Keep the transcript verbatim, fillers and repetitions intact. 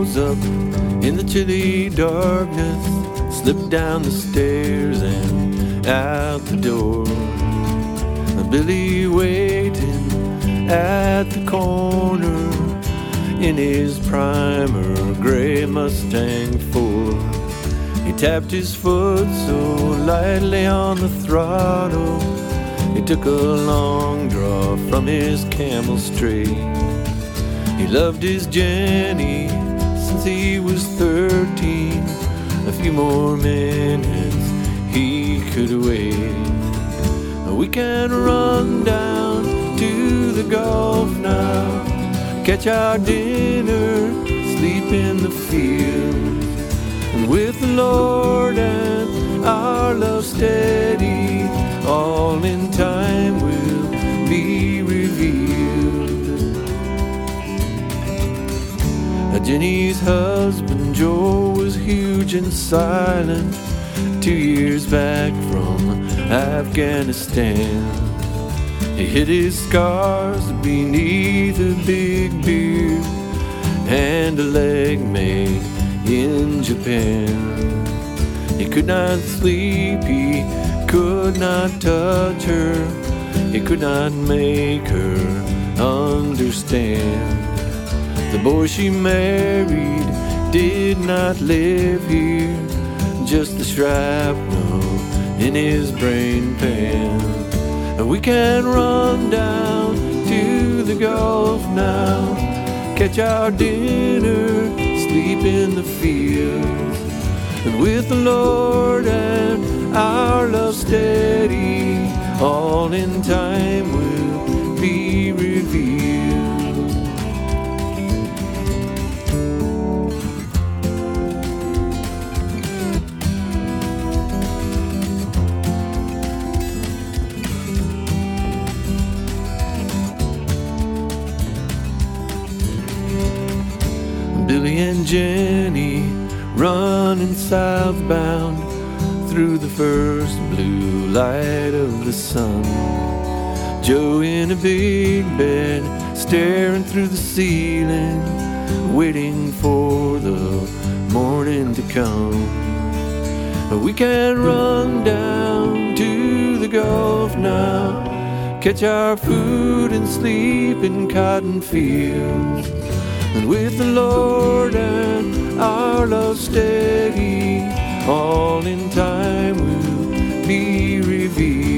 rose up in the chilly darkness, slipped down the stairs and out the door. Billy waiting at the corner in his primer gray Mustang Ford. He tapped his foot so lightly on the throttle, he took a long draw from his Camel straight. He loved his Jenny since he was thirteen. A few more minutes he could wait. We can run down to the Gulf now, catch our dinner, sleep in the field. And with the Lord and our love steady, all in time will be revealed. Jenny's husband Joe was huge and silent, two years back from Afghanistan. He hid his scars beneath a big beard and a leg made in Japan. He could not sleep, he could not touch her, he could not make her understand. The boy she married did not live here, just the shrapnel in his brain pan. We can run down to the Gulf now, catch our dinner, sleep in the fields. And with the Lord and our love steady, all in time will be revealed. Billy and Jenny running southbound through the first blue light of the sun. Joe in a big bed, staring through the ceiling, waiting for the morning to come. We can run down to the Gulf now, catch our food and sleep in cotton fields. And with the Lord and our love steady, all in time will be revealed.